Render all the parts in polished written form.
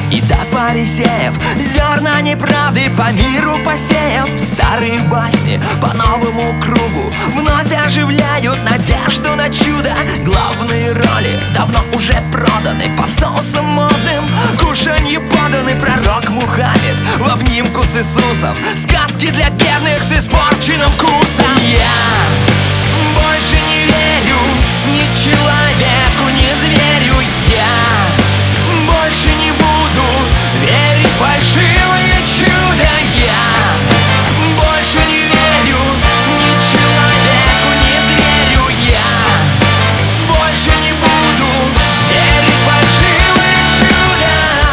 и до фарисеев, зерна неправды по миру посеяв. Старые басни по новому кругу вновь оживляют надежду на чудо. Главные роли давно уже проданы под соусом модным, кушанье поданы. Пророк Мухаммед в обнимку с Иисусом, сказки для бедных с испорченным вкусом. Я больше не верю ни человеку, ни зверю. Я больше не буду верить в фальшивое чудо. Я больше не верю ни человеку, ни зверю. Я больше не буду верить в фальшивое чудо.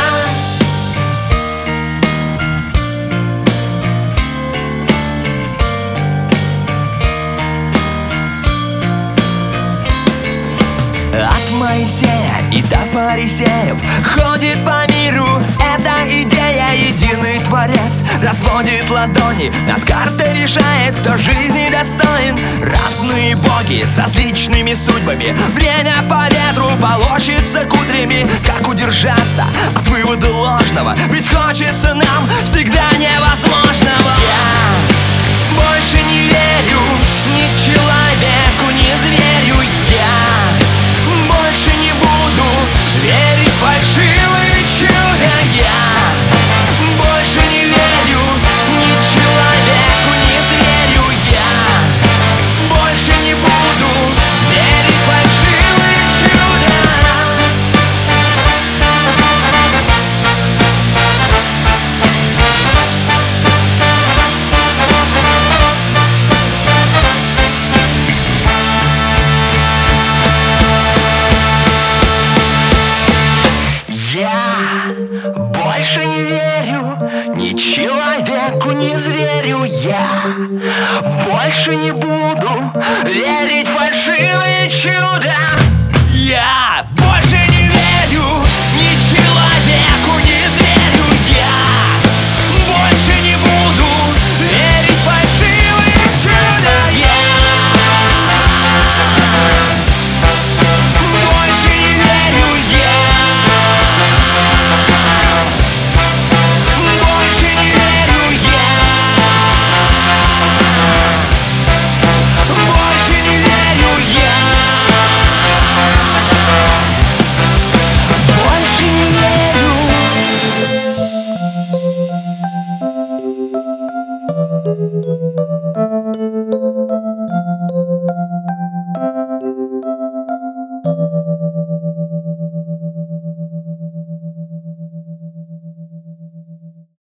От Моисея и до фарисеев ходит по миру эта идея. Единый Творец разводит ладони, над картой решает, кто жизни достоин. Разные боги с различными судьбами, время по ветру полощется кудрями. Как удержаться от вывода ложного, ведь хочется нам всегда невозможного. Я больше не верю ни человеку, ни зверю. Я больше не буду верить в фальшивое чудо. Я больше не верю ни человеку, ни зверю. Я больше не буду верить в фальшивое чудо. Я больше не верю ни человеку, ни зверю. Я больше не буду верить в фальшивое чудо. Я